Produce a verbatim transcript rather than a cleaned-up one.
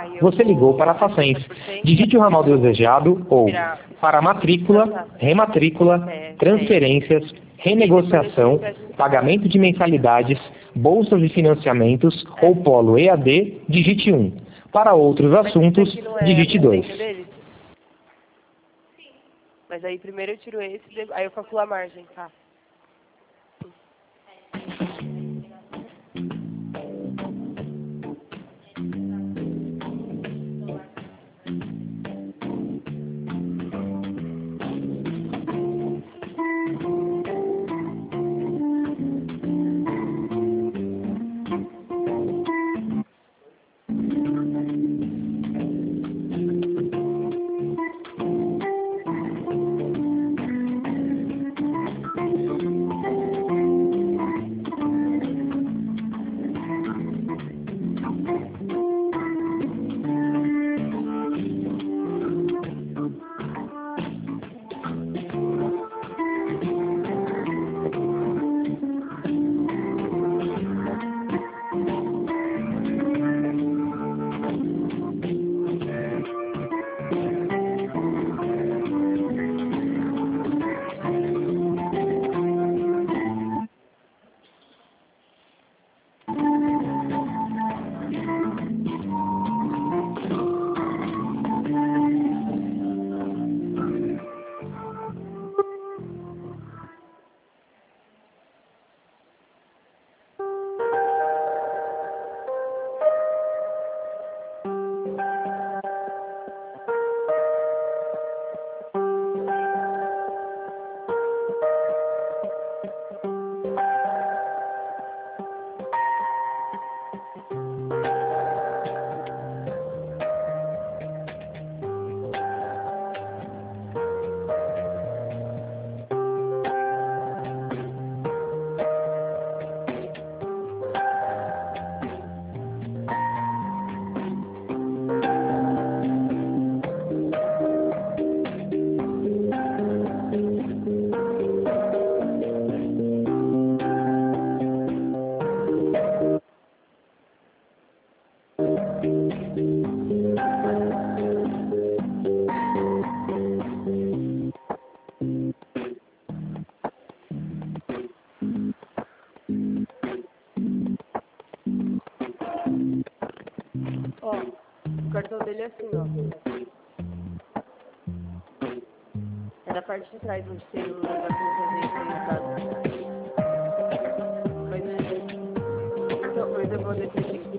você ligou para a Facens. Digite o ramal desejado ou para matrícula, rematrícula, transferências, renegociação, pagamento de mensalidades, bolsas de financiamentos ou polo E A D, digite um. Para outros assuntos, digite dois. Mas aí primeiro eu tiro esse, aí eu calculo a margem, tá? Ó, o cartão dele é assim, ó. É da parte de trás, onde tem o lugar pra fazer isso aí, tá? Mas, então, mas eu vou descer aqui.